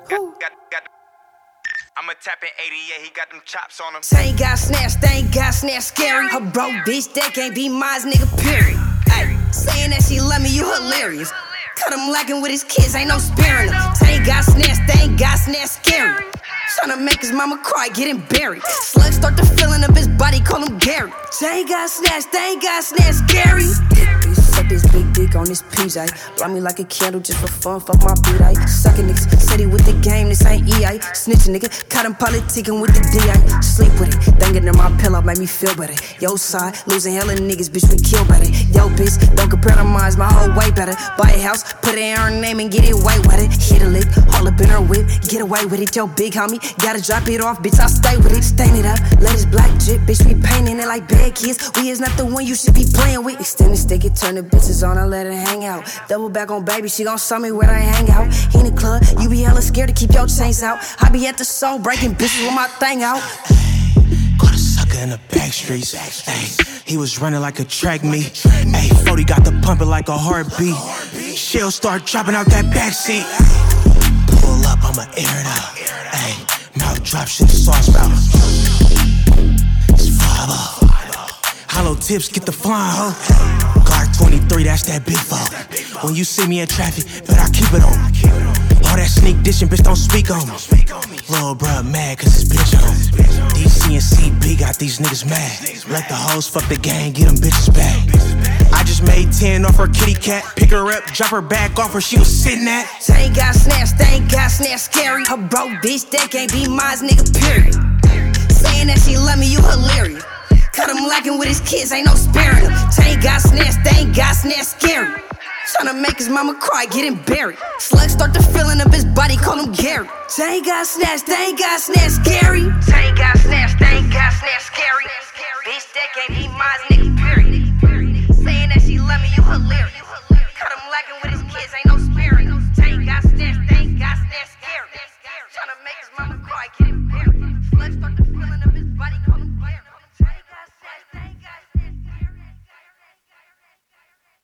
I'ma tap in 88, he got them chops on him. Say ain't got snatch, they ain't got snatch scary. Her broke bitch, that can't be mine, nigga, period. Ay, saying that she love me, you hilarious. Cut him lacking with his kids, ain't no sparing him. Say ain't got snatch, they ain't got snatch scary. Tryna make his mama cry, getting buried. Slugs start to filling up his body, call him Gary. Say ain't got snatch, they ain't got snatch scary. Suck this big dick on this PJ. Blow me like a candle just for fun, fuck my beat, I suckin' niggas, steady with the game, this ain't EA. Snitchin' nigga, caught him politicking with the DA. Sleep with it, thinking in my pillow make me feel better. Yo side, losing hella niggas, bitch, we kill better. Yo bitch, don't compare to mine, my whole way better. Buy a house, put it in her name and get it way with it. Hit a lick, all up in her whip, get away with it. Yo big homie, gotta drop it off, bitch, I'll stay with it. Stain it up, let his black drip, bitch, we painting it like bad kids. We is not the one you should be playing with. Extend the stick, it turn the bitches on, I let her hang out. Double back on baby, she gon' show me where I hang out. In the club, you be hella scared to keep your chains out. I be at the show breaking bitches with my thing out. Caught a sucker in the back streets. Ay, he was running like a track meet. Ay, 40 got the pumping like a heartbeat. She'll start dropping out that backseat. Pull up, I'ma air it out. Ay, mouth drop shit, sauce spout. It's 5-0. Hollow tips, get the flying, ho. Glock 23, that's that big fault. When you see me in traffic, but I keep it on. All that sneak dishing, bitch, don't speak on me. Lil' bruh mad, cause his bitch on. DC and CB got these niggas mad. Let the hoes fuck the gang, get them bitches back. I just made 10 off her kitty cat. Pick her up, drop her back off where she was sitting at. Say ain't got snatch, they ain't got snatch scary. Her broke bitch, that can't be mine, nigga, period. Saying that she love me, you hilarious. Cut him lacking with his kids, ain't no sparing him. Say ain't got snatch, they ain't got snatch scary. Tryna make his mama cry, getting buried. Slugs start to filling up his body, call him Gary. Say ain't got snatch, they ain't got snatch scary. Say ain't got snatch, they ain't got snatch scary. Bitch, that can't be mine, nigga, period. Saying that she love me, you hilarious. Cut him lacking with his kids, ain't no sparing him. Say ain't got snatch, they ain't got snatch scary.